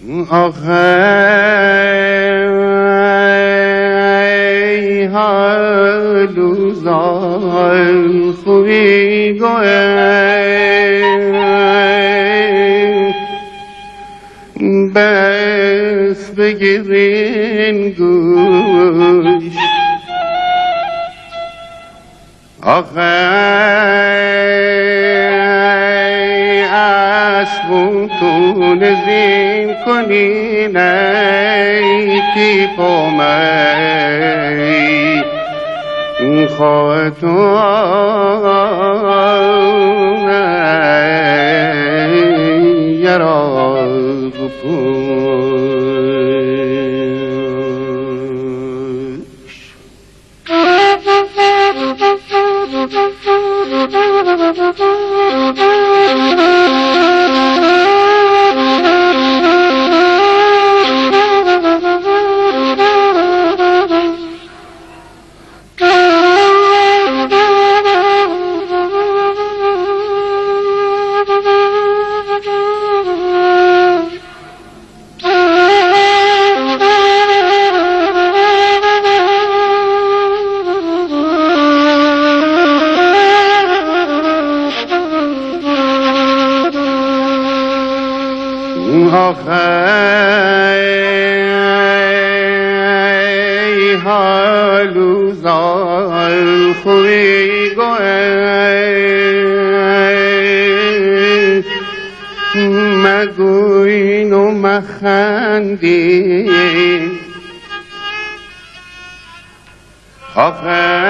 آخه هلوزان خوی گوه بس بگیرین گوش آخه اسبوتون زین کنین ای تیپومی خواهتون یرا بپوش ای هلوزان خوی گوه مگوین و مخندین آخه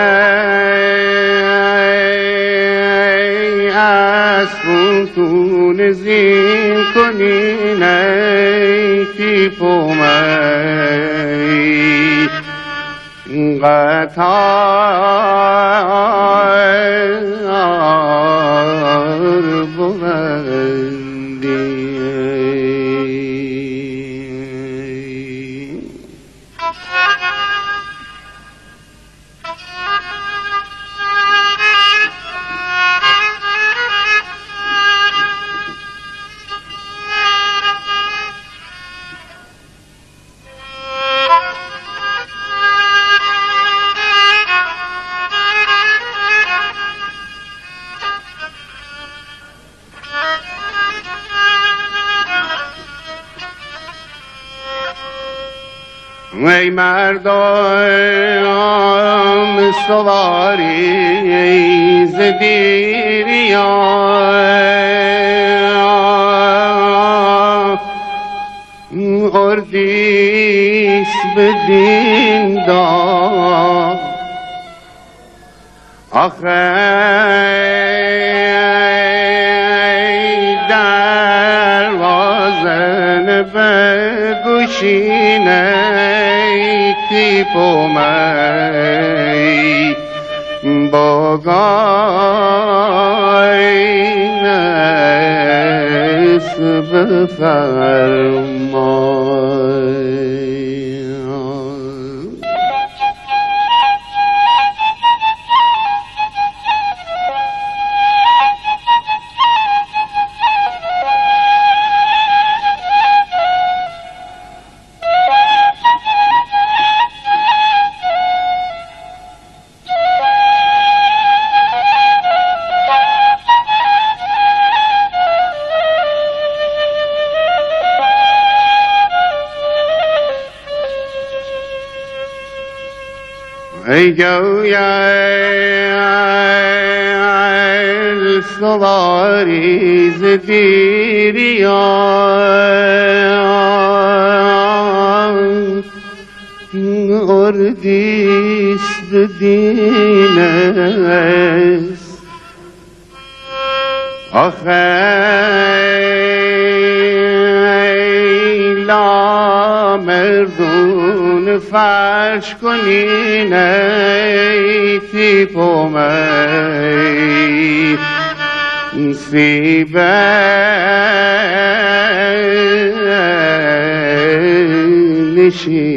اسبوتون زین کنین ای تیپومی قطار بوندی ای مردم سواری ز دیریان اردیس بدین داد آخه دروازه بگوشینه تیپومی باگاینس بفرمای ای گویل سواری ز دیریان اردیس بدینست آخه لا مردون فرش کنین ای تیپومی سیبه نشین